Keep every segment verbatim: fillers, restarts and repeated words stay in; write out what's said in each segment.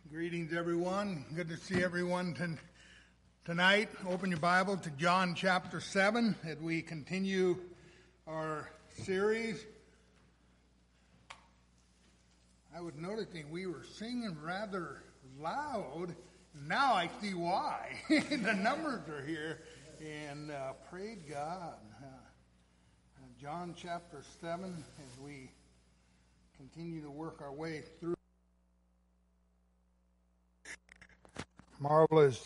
Greetings, everyone. Good to see everyone t- tonight. Open your Bible to John chapter seven as we continue our series. I was noticing we were singing rather loud. Now I see why. The numbers are here. And uh, praise God. Uh, John chapter seven as we continue to work our way through. Marvelous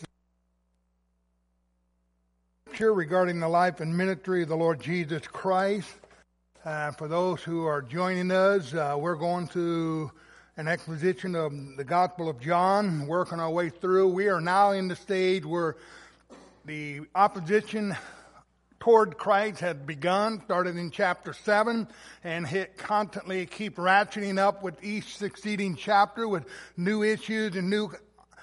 scripture regarding the life and ministry of the Lord Jesus Christ. Uh, for those who are joining us, uh, we're going through an exposition of the Gospel of John, working our way through. We are now in the stage where the opposition toward Christ had begun, started in chapter seven, and it constantly keep ratcheting up with each succeeding chapter with new issues and new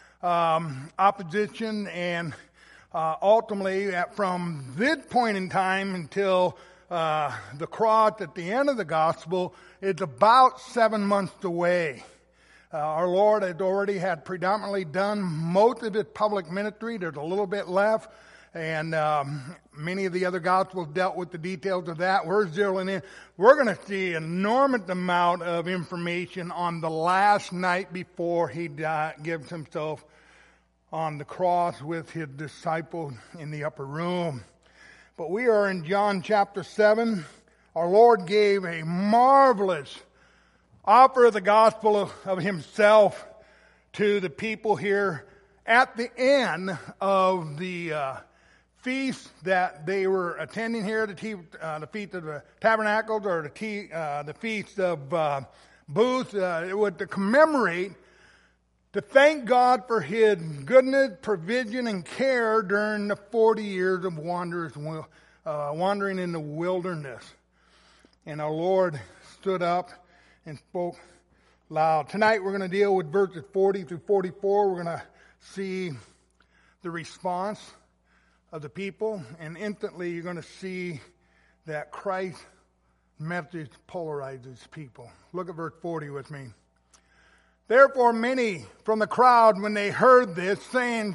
Um, opposition, and uh, ultimately at, from this point in time until uh, the cross at the end of the gospel, it's about seven months away. Uh, our Lord had already had predominantly done most of his public ministry. There's a little bit left, and um, many of the other gospels dealt with the details of that. We're zeroing in. We're going to see an enormous amount of information on the last night before he died, gives himself on the cross with his disciples in the upper room. But we are in John chapter seven. Our Lord gave a marvelous offer of the gospel of, of himself to the people here at the end of the uh, feast that they were attending here, the, tea, uh, the Feast of the Tabernacles, or the, tea, uh, the Feast of uh, Booths. Uh, it was to commemorate, to thank God for his goodness, provision, and care during the forty years of wanderers, uh, wandering in the wilderness. And our Lord stood up and spoke loud. Tonight we're going to deal with verses forty through forty-four. We're going to see the response of the people, and instantly you're going to see that Christ's message polarizes people. Look at verse forty with me. Therefore many from the crowd, when they heard this, saying,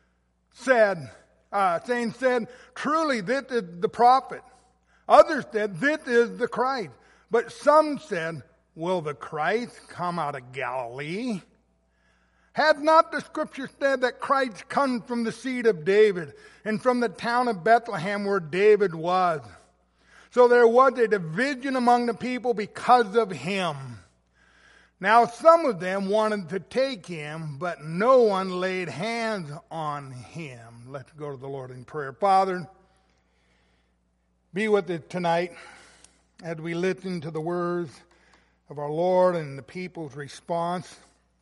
said, uh, saying said, truly this is the prophet. Others said, this is the Christ. But some said, will the Christ come out of Galilee? Had not the scripture said that Christ comes from the seed of David and from the town of Bethlehem where David was? So there was a division among the people because of him. Now some of them wanted to take him, but no one laid hands on him. Let's go to the Lord in prayer. Father, be with us tonight as we listen to the words of our Lord and the people's response.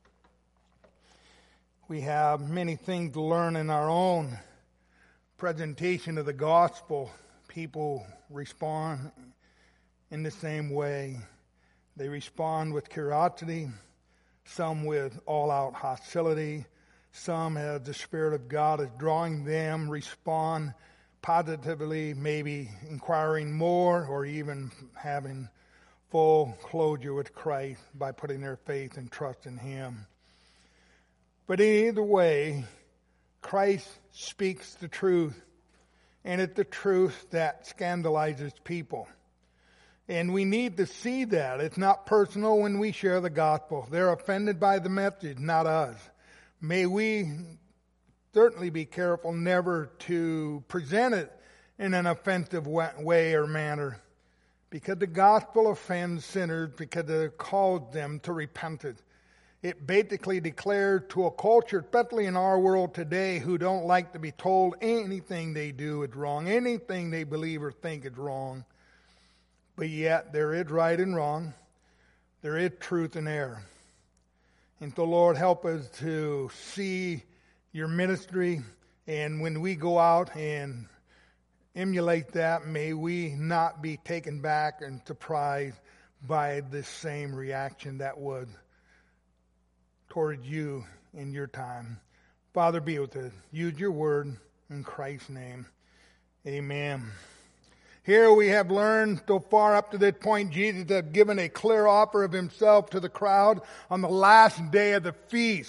We have many things to learn in our own presentation of the gospel. People respond in the same way. They respond with curiosity, some with all-out hostility, some as the Spirit of God is drawing them, respond positively, maybe inquiring more, or even having full closure with Christ by putting their faith and trust in him. But in either way, Christ speaks the truth, and it's the truth that scandalizes people. And we need to see that. It's not personal when we share the gospel. They're offended by the message, not us. May we certainly be careful never to present it in an offensive way or manner, because the gospel offends sinners because it calls them to repentance. It basically declares to a culture, especially in our world today, who don't like to be told anything they do is wrong, anything they believe or think is wrong. But yet there is right and wrong. There is truth and error. And so, Lord, help us to see your ministry. And when we go out and emulate that, may we not be taken back and surprised by the same reaction that was toward you in your time. Father, be with us. Use your word in Christ's name. Amen. Here we have learned so far up to this point, Jesus had given a clear offer of himself to the crowd on the last day of the feast.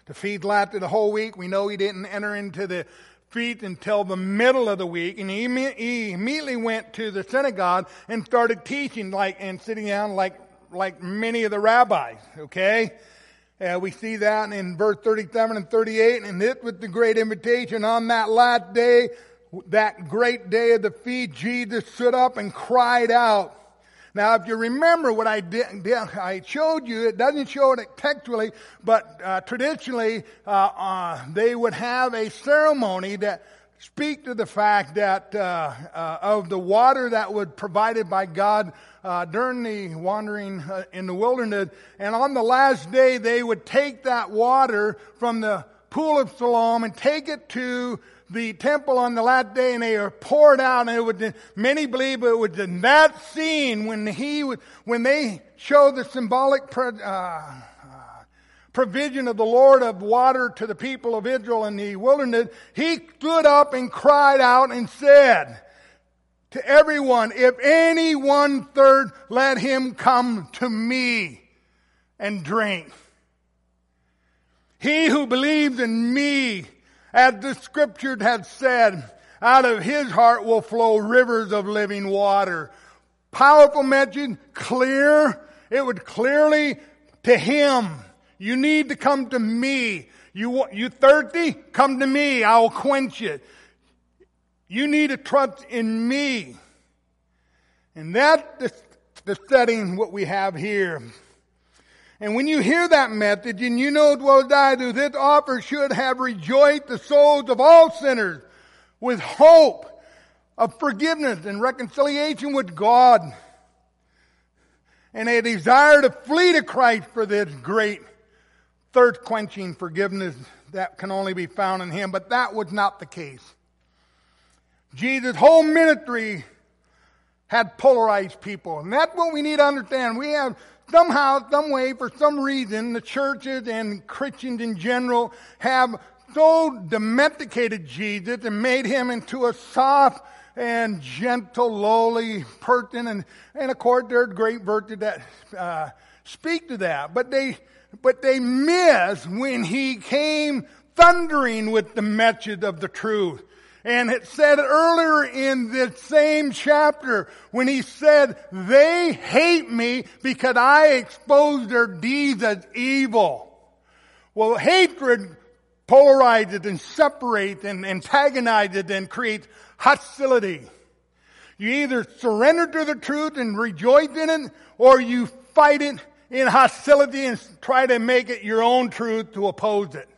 The feast lasted the whole week. We know he didn't enter into the feast until the middle of the week, and he, he immediately went to the synagogue and started teaching, like and sitting down like like many of the rabbis. Okay, uh, we see that in verse thirty-seven and thirty-eight. And this was the great invitation. On that last day, that great day of the feast, Jesus stood up and cried out. Now, if you remember what I did, I showed you, it doesn't show it textually, but uh, traditionally uh, uh, they would have a ceremony that speak to the fact that uh, uh, of the water that was provided by God uh, during the wandering uh, in the wilderness. And on the last day, they would take that water from the pool of Siloam and take it to the temple on the last day, and they were poured out. And it would, many believe it was in that scene when he would, when they show the symbolic pro, uh, provision of the Lord of water to the people of Israel in the wilderness. He stood up and cried out and said to everyone, "If anyone thirst, let him come to me and drink. He who believes in me, as the scripture had said, out of his heart will flow rivers of living water." Powerful message, clear. It would clearly to him. You need to come to me. You you thirsty? Come to me. I will quench it. You need to trust in me. And that's the, the setting what we have here. And when you hear that message, and you know as well as I do, this offer should have rejoiced the souls of all sinners with hope of forgiveness and reconciliation with God, and a desire to flee to Christ for this great thirst-quenching forgiveness that can only be found in him. But that was not the case. Jesus' whole ministry had polarized people, and that's what we need to understand. We have somehow, some way, for some reason, the churches and Christians in general have so domesticated Jesus and made him into a soft and gentle, lowly person. And, and of course, there's great virtue that uh, speak to that. But they, but they miss when he came thundering with the message of the truth. And it said earlier in this same chapter when he said, "They hate me because I expose their deeds as evil." Well, hatred polarizes and separates and antagonizes and creates hostility. You either surrender to the truth and rejoice in it, or you fight it in hostility and try to make it your own truth to oppose it.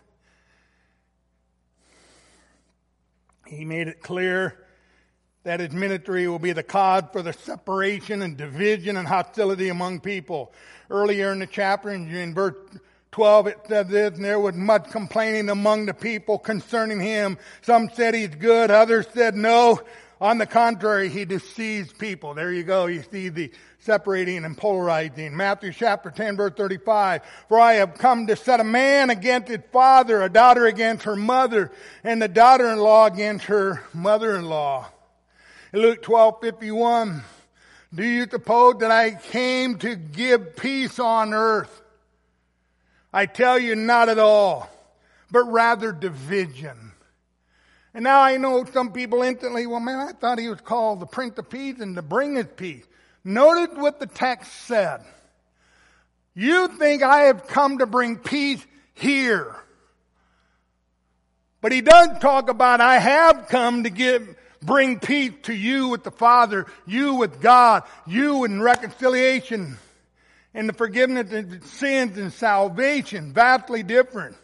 He made it clear that his ministry will be the cause for the separation and division and hostility among people. Earlier in the chapter, in verse twelve, it said this, "And there was much complaining among the people concerning him. Some said he's good, others said no. On the contrary, he deceives people." There you go. You see the separating and polarizing. Matthew chapter ten, verse thirty-five. "For I have come to set a man against his father, a daughter against her mother, and the daughter-in-law against her mother-in-law." In Luke twelve, fifty-one. "Do you suppose that I came to give peace on earth? I tell you, not at all, but rather division." And now I know some people instantly, "Well, man, I thought he was called the Prince of Peace and to bring his peace." Notice what the text said. You think I have come to bring peace here. But he does talk about, I have come to give, bring peace to you with the Father, you with God, you in reconciliation, and the forgiveness of sins and salvation. Vastly different.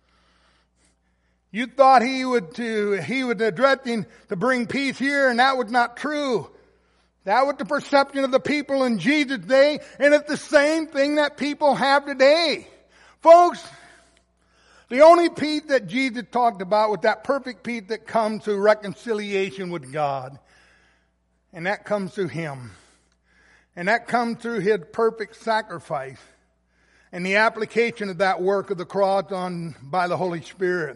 You thought he would to he was addressing to bring peace here, and that was not true. That was the perception of the people in Jesus' day, and it's the same thing that people have today. Folks, the only peace that Jesus talked about was that perfect peace that comes through reconciliation with God. And that comes through him. And that comes through his perfect sacrifice and the application of that work of the cross on by the Holy Spirit.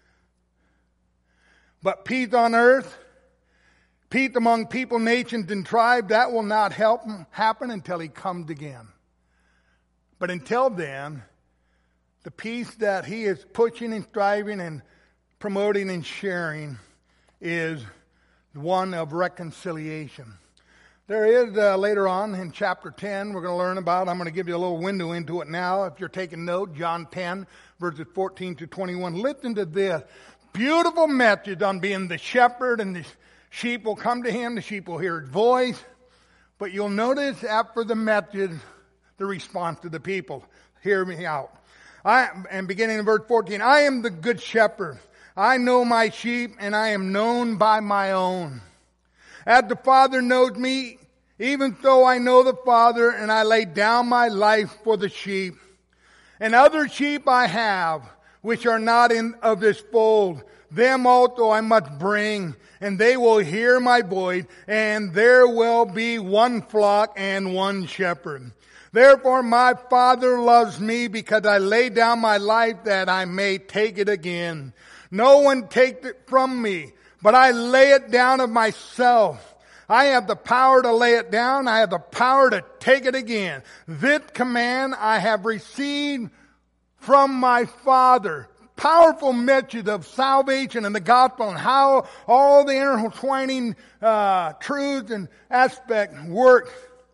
But peace on earth, peace among people, nations, and tribes, that will not help happen until he comes again. But until then, the peace that he is pushing and striving and promoting and sharing is one of reconciliation. There is, uh, later on in chapter ten, we're going to learn about, I'm going to give you a little window into it now. If you're taking note, John ten, verses fourteen to twenty-one. Listen to this. Beautiful message on being the shepherd, and the sheep will come to him, the sheep will hear his voice. But you'll notice after the message, the response to the people. Hear me out. I, and beginning in verse fourteen, I am the good shepherd. I know my sheep, and I am known by my own. As the Father knows me, even so I know the Father, and I lay down my life for the sheep. And other sheep I have, which are not in of this fold. Them also I must bring, and they will hear my voice, and there will be one flock and one shepherd. Therefore my Father loves me, because I lay down my life that I may take it again. No one takes it from me, but I lay it down of myself. I have the power to lay it down. I have the power to take it again. This command I have received from my Father. Powerful message of salvation and the gospel, and how all the intertwining uh, truths and aspects work.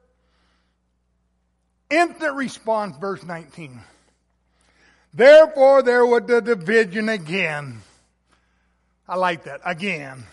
Instant response, verse nineteen. Therefore there was the division again. I like that. Again.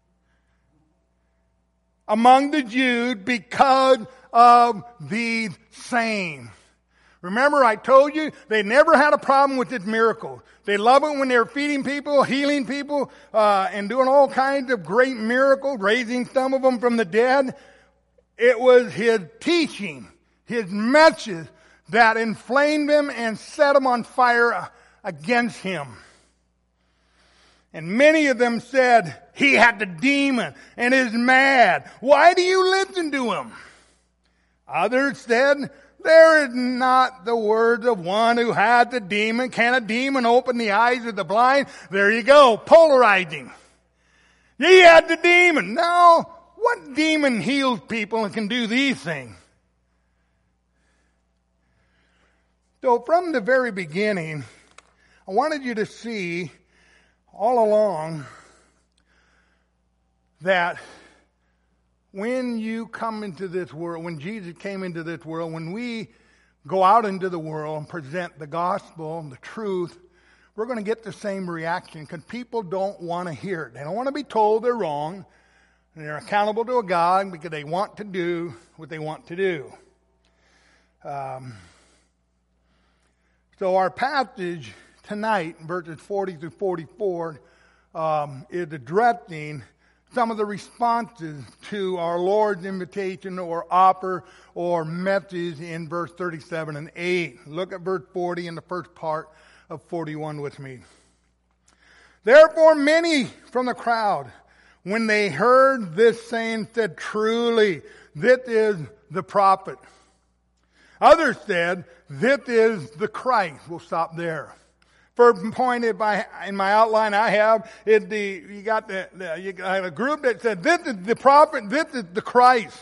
Among the Jews, because of these same. Remember, I told you they never had a problem with this miracle. They love it when they're feeding people, healing people, uh, and doing all kinds of great miracles, raising some of them from the dead. It was his teaching, his message, that inflamed them and set them on fire against him. And many of them said, he had the demon and is mad. Why do you listen to him? Others said, there is not the words of one who had the demon. Can a demon open the eyes of the blind? There you go, polarizing. He had the demon. Now, what demon heals people and can do these things? So from the very beginning, I wanted you to see all along that when you come into this world, when Jesus came into this world, when we go out into the world and present the gospel, the truth, we're going to get the same reaction, because people don't want to hear it. They don't want to be told they're wrong, and they're accountable to a God because they want to do what they want to do. Um, so our passage tonight, verses forty through forty-four, um, is addressing some of the responses to our Lord's invitation or offer or message in verse thirty-seven and eight. Look at verse forty in the first part of forty-one with me. Therefore many from the crowd, when they heard this saying, said, truly, this is the prophet. Others said, this is the Christ. We'll stop there. First point in my, in my outline I have is the, you got the, the you got a group that said, this is the prophet, this is the Christ.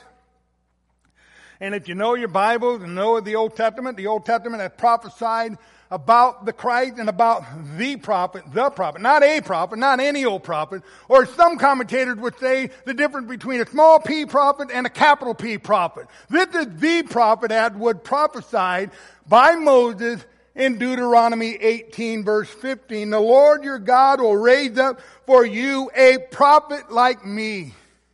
And if you know your Bibles and know the Old Testament, the Old Testament has prophesied about the Christ and about the prophet, the prophet, not a prophet, not any old prophet. Or some commentators would say the difference between a small p prophet and a capital P prophet. This is the prophet as was prophesied by Moses in Deuteronomy eighteen verse fifteen. The Lord your God will raise up for you a prophet like me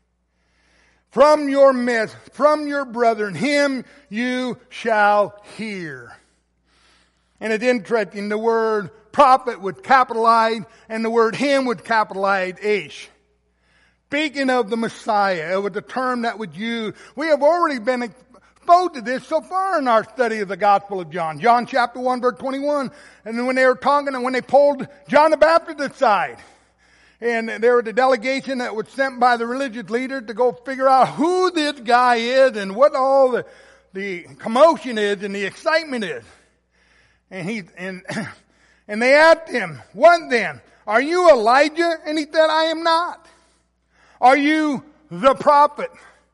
from your midst, from your brethren. Him you shall hear. And it's interesting, the word prophet would capitalize and the word him would capitalize H. Speaking of the Messiah, it was a term that was used. We have already been exposed to this so far in our study of the Gospel of John. John chapter one verse twenty-one. And then when they were talking and when they pulled John the Baptist aside, and there was a delegation that was sent by the religious leaders to go figure out who this guy is and what all the, the commotion is and the excitement is. And he and and they asked him, what then? Are you Elijah? And he said, I am not. Are you the prophet?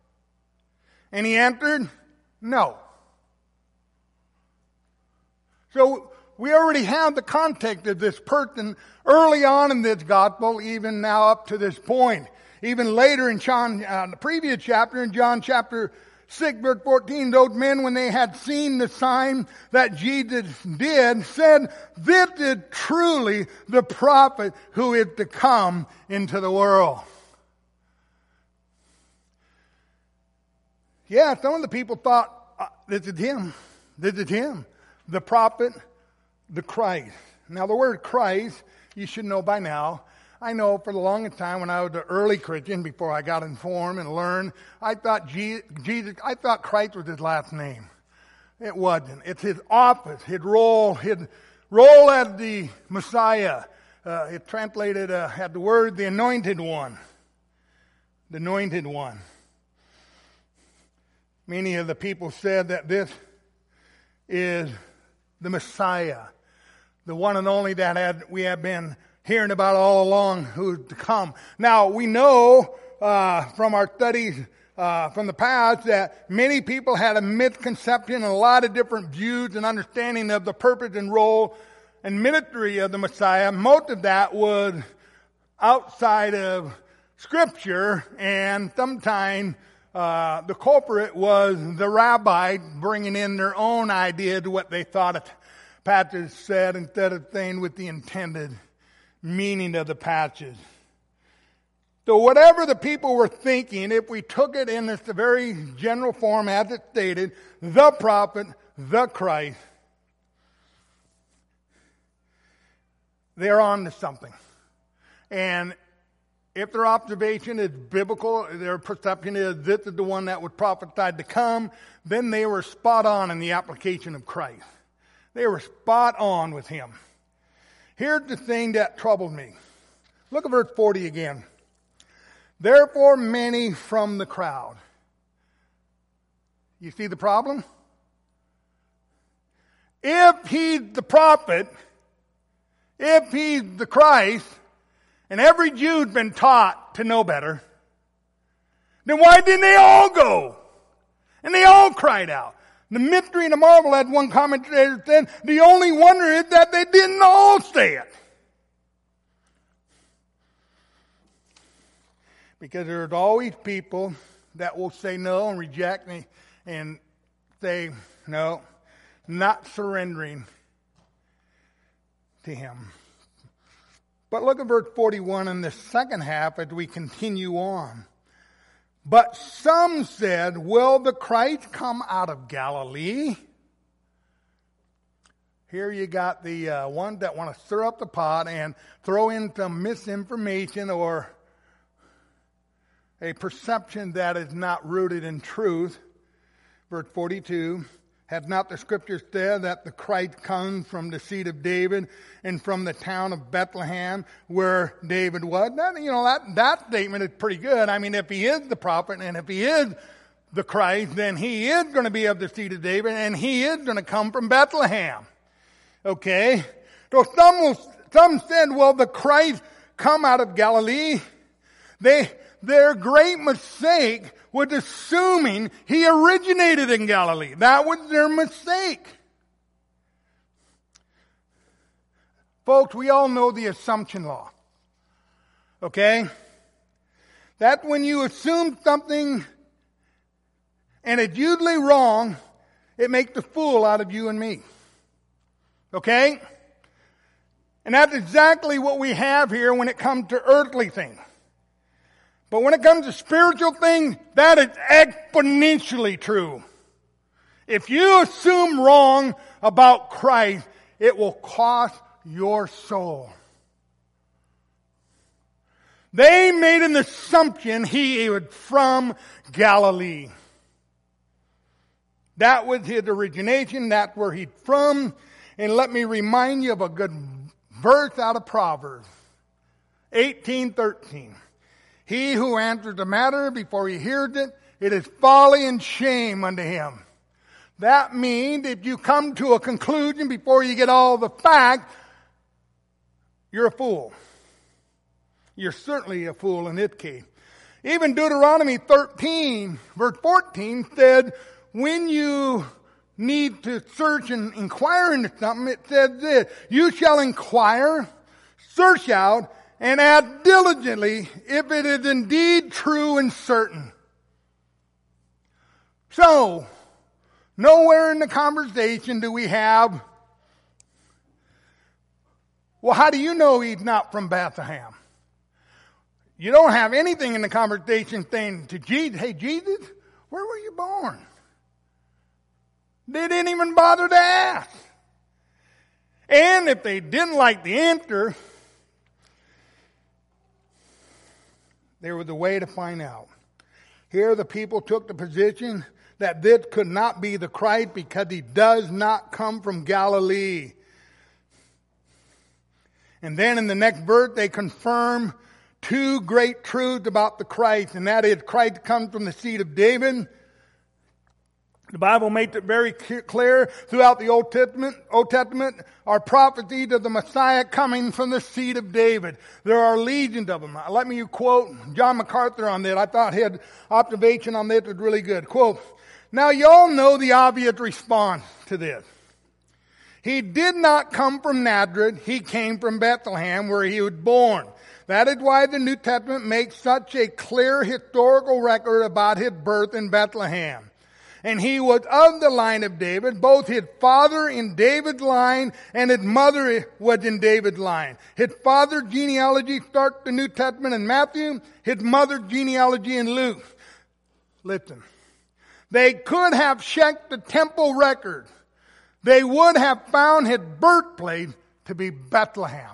And he answered, no. So we already have the context of this person early on in this gospel, even now up to this point. Even later in John, uh, the previous chapter, in John chapter six, verse fourteen, those men, when they had seen the sign that Jesus did, said, "This is truly the prophet who is to come into the world." Yeah, some of the people thought, uh, this is him. This is him. The prophet, the Christ. Now the word Christ, you should know by now. I know for the longest time when I was an early Christian, before I got informed and learned, I thought Jesus, I thought Christ was his last name. It wasn't. It's his office, his role, his role as the Messiah. Uh, it translated, uh, had the word, the anointed one. The anointed one. Many of the people said that this is the Messiah, the one and only that had, we have been hearing about all along, who's to come. Now, we know uh, from our studies uh, from the past that many people had a misconception and a lot of different views and understanding of the purpose and role and ministry of the Messiah. Most of that was outside of Scripture, and sometimes uh, the culprit was the rabbi bringing in their own idea to what they thought a passage said instead of saying with the intended meaning of the passage. So whatever the people were thinking, if we took it in this very general form as it stated, the prophet, the Christ, they're on to something. And if their observation is biblical, their perception is this is the one that was prophesied to come, then they were spot on in the application of Christ. They were spot on with him. Here's the thing that troubled me. Look at verse forty again. Therefore many from the crowd. You see the problem? If he's the prophet, if he's the Christ, and every Jew's been taught to know better, then why didn't they all go? And they all cried out. The mystery and the marvel, as one commentator said, the only wonder is that they didn't all say it. Because there's always people that will say no and reject me and say no, not surrendering to him. But look at verse forty-one in the second half as we continue on. But some said, will the Christ come out of Galilee? Here you got the uh, ones that want to stir up the pot and throw in some misinformation or a perception that is not rooted in truth. Verse forty-two, have not the Scriptures said that the Christ comes from the seed of David and from the town of Bethlehem where David was? That, you know, that, that statement is pretty good. I mean, if he is the prophet and if he is the Christ, then he is going to be of the seed of David and he is going to come from Bethlehem. Okay? So some, will, some said, well, the Christ come out of Galilee. They, their great mistake was assuming he originated in Galilee. That was their mistake. Folks, we all know the assumption law. Okay? That when you assume something and it's usually wrong, it makes a fool out of you and me. Okay? And that's exactly what we have here when it comes to earthly things. But when it comes to spiritual things, that is exponentially true. If you assume wrong about Christ, it will cost your soul. They made an assumption he was from Galilee. That was his origination. That's where he's from. And let me remind you of a good verse out of Proverbs eighteen thirteen. He who answers the matter before he hears it, it is folly and shame unto him. That means if you come to a conclusion before you get all the facts, you're a fool. You're certainly a fool in this case. Even Deuteronomy thirteen, verse fourteen said, when you need to search and inquire into something, it says this: you shall inquire, search out, and act diligently if it is indeed true and certain. So, nowhere in the conversation do we have, well, how do you know he's not from Bethlehem? You don't have anything in the conversation saying to Jesus, hey, Jesus, where were you born? They didn't even bother to ask. And if they didn't like the answer, there was a way to find out. Here the people took the position that this could not be the Christ because he does not come from Galilee. And then in the next verse they confirm two great truths about the Christ, and that is Christ comes from the seed of David. The Bible makes it very clear throughout the Old Testament. Old Testament are prophecies of the Messiah coming from the seed of David. There are legions of them. Let me quote John MacArthur on that. I thought his observation on this was really good. Quote, now you all know the obvious response to this. He did not come from Nazareth. He came from Bethlehem, where he was born. That is why the New Testament makes such a clear historical record about his birth in Bethlehem. And he was of the line of David, both his father in David's line and his mother was in David's line. His father's genealogy starts the New Testament in Matthew, his mother's genealogy in Luke. Listen, they could have checked the temple record. They would have found his birthplace to be Bethlehem.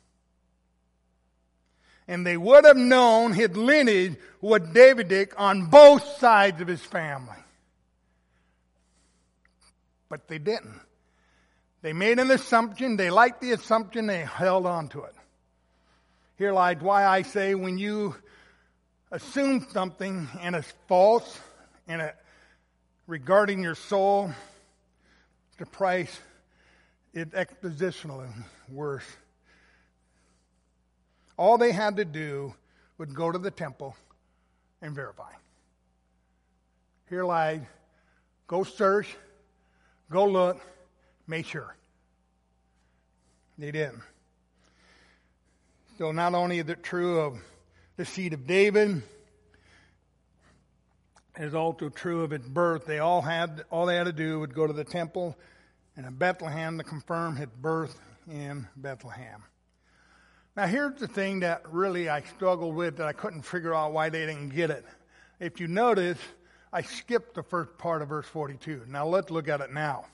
And they would have known his lineage was Davidic on both sides of his family. But they didn't. They made an assumption. They liked the assumption. They held on to it. Here lies why I say when you assume something and it's false and it, regarding your soul, the price is expositionally worse. All they had to do was go to the temple and verify. Here lies, go search, go look, make sure. They didn't. So not only is it true of the seed of David, it is also true of its birth. They all had, all they had to do was go to the temple and in Bethlehem to confirm his birth in Bethlehem. Now here's the thing that really I struggled with, that I couldn't figure out why they didn't get it. If you notice, I skipped the first part of verse forty-two. Now let's look at it now.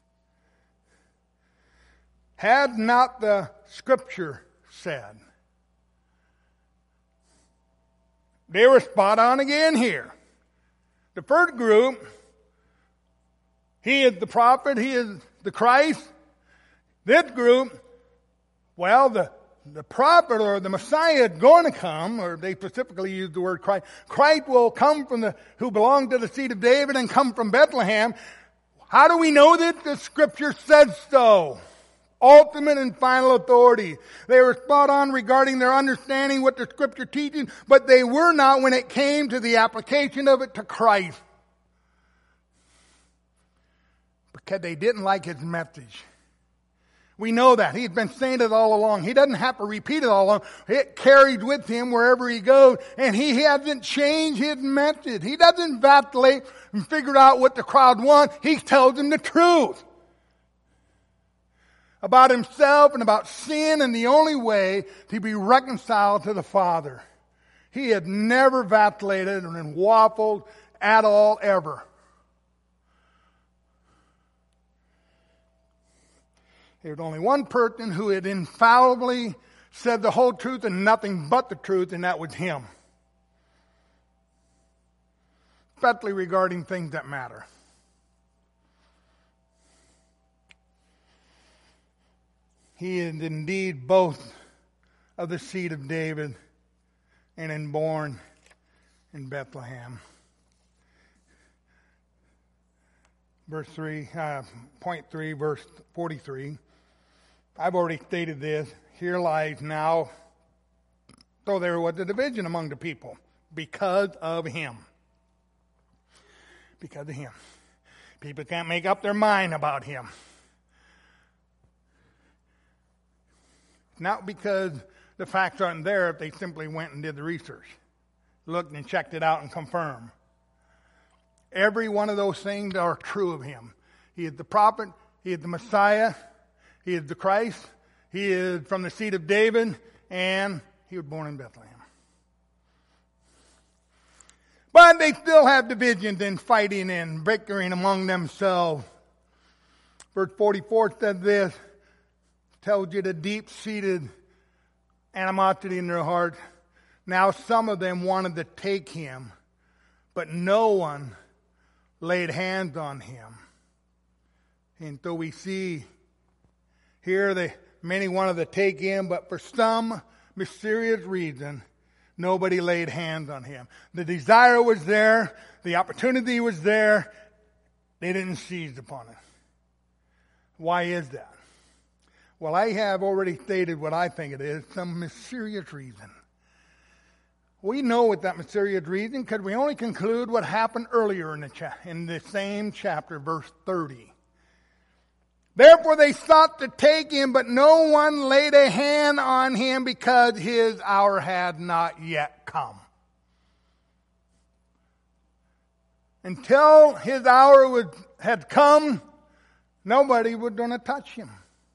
Had not the scripture said? They were spot on again here. The first group, he is the prophet, he is the Christ. This group, well, the The prophet or the Messiah is going to come, or they specifically use the word Christ. Christ will come from the, who belong to the seed of David and come from Bethlehem. How do we know that? The scripture says so. Ultimate and final authority. They were spot on regarding their understanding what the scripture teaches, but they were not when it came to the application of it to Christ. Because they didn't like his message. We know that. He's been saying it all along. He doesn't have to repeat it all along. It carries with him wherever he goes. And he hasn't changed his message. He doesn't vacillate and figure out what the crowd wants. He tells them the truth about himself and about sin and the only way to be reconciled to the Father. He had never vacillated and waffled at all, ever. There's only one person who had infallibly said the whole truth and nothing but the truth, and that was him. Especially regarding things that matter. He is indeed both of the seed of David and in born in Bethlehem. Verse three, uh, point three, verse forty-three. I've already stated this. Here lies now, so there was a division among the people because of him. Because of him. People can't make up their mind about him. Not because the facts aren't there if they simply went and did the research, looked and checked it out and confirmed. Every one of those things are true of him. He is the prophet, he is the Messiah, he is the Christ, he is from the seed of David, and he was born in Bethlehem. But they still have divisions and fighting and bickering among themselves. Verse forty-four says this, tells you the deep-seated animosity in their heart. Now some of them wanted to take him, but no one laid hands on him. And so we see here that many wanted to take him, but for some mysterious reason, nobody laid hands on him. The desire was there. The opportunity was there. They didn't seize upon it. Why is that? Well, I have already stated what I think it is, some mysterious reason. We know what that mysterious reason, because we only conclude what happened earlier in the, cha- in the same chapter, verse thirty. Therefore they sought to take him, but no one laid a hand on him because his hour had not yet come. Until his hour was, had come, nobody was going to touch him.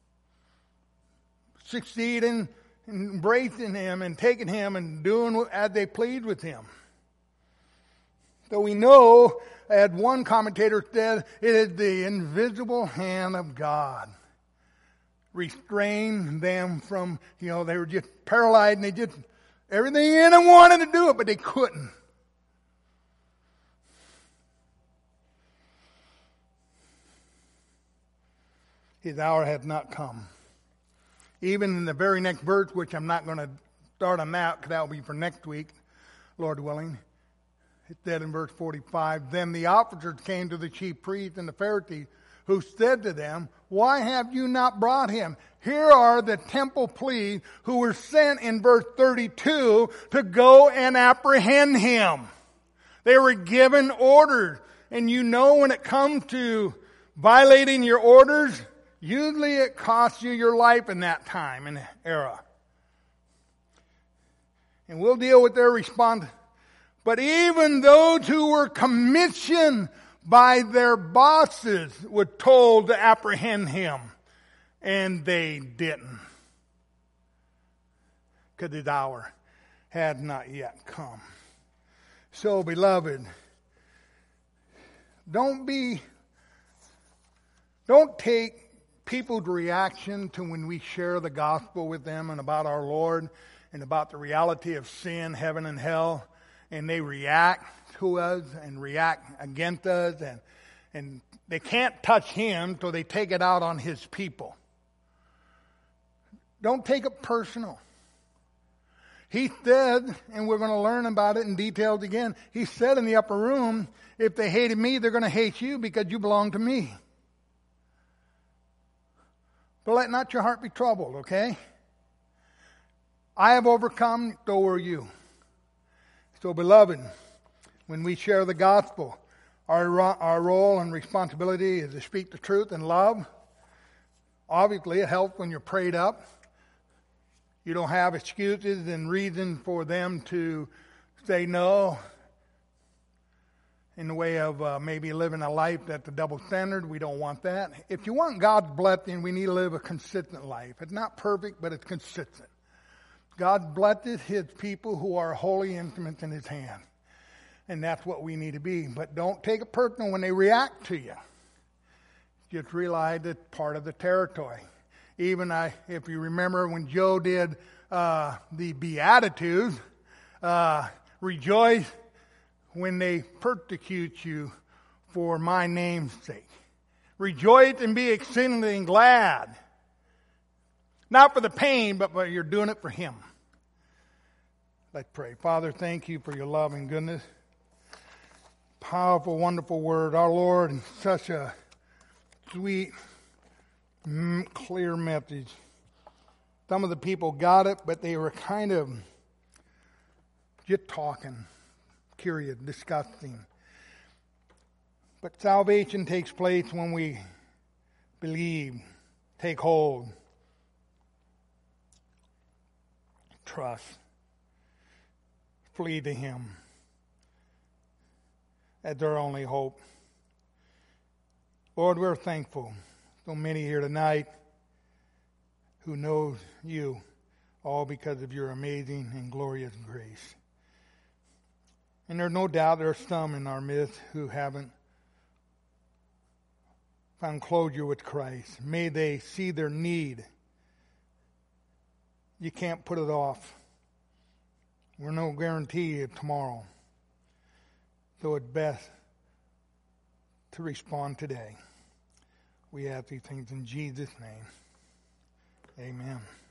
Succeed in embracing him and taking him and doing as they pleased with him. So we know, as one commentator said, it is the invisible hand of God restrained them from, you know, they were just paralyzed and they just, everything in them wanted to do it, but they couldn't. His hour had not come. Even in the very next verse, which I'm not going to start on that, because that will be for next week, Lord willing. It said in verse forty-five, Then the officers came to the chief priests and the Pharisees, who said to them, Why have you not brought him? Here are the temple police who were sent in verse thirty-two to go and apprehend him. They were given orders. And you know, when it comes to violating your orders, usually it costs you your life in that time and era. And we'll deal with their response. But even those who were commissioned by their bosses were told to apprehend him. And they didn't. Because his hour had not yet come. So, beloved, don't be, don't take people's reaction to when we share the gospel with them and about our Lord and about the reality of sin, heaven and hell, and they react to us and react against us, and and they can't touch him, so they take it out on his people. Don't take it personal. He said, and we're going to learn about it in details again, he said in the upper room, if they hated me, they're going to hate you because you belong to me. But let not your heart be troubled, okay? I have overcome, so are you. So, beloved, when we share the gospel, our, our role and responsibility is to speak the truth in love. Obviously, it helps when you're prayed up. You don't have excuses and reason for them to say no in the way of uh, maybe living a life that's a double standard. We don't want that. If you want God's blessing, we need to live a consistent life. It's not perfect, but it's consistent. God blesses his people who are holy instruments in his hand. And that's what we need to be. But don't take it personal when they react to you. Just realize it's part of the territory. Even I, if you remember when Joe did uh, the Beatitudes, uh, rejoice when they persecute you for my name's sake. Rejoice and be exceedingly glad. Not for the pain, but for you're doing it for him. Let's pray. Father, thank you for your love and goodness. Powerful, wonderful word. Our Lord, such a sweet, clear message. Some of the people got it, but they were kind of just talking, curious, disgusting. But salvation takes place when we believe, take hold, trust, flee to Him as our only hope. Lord, we're thankful. So many here tonight who knows You, all because of Your amazing and glorious grace. And there's no doubt there are some in our midst who haven't found closure with Christ. May they see their need. You can't put it off. We're no guarantee of tomorrow. So it's best to respond today. We ask these things in Jesus' name. Amen.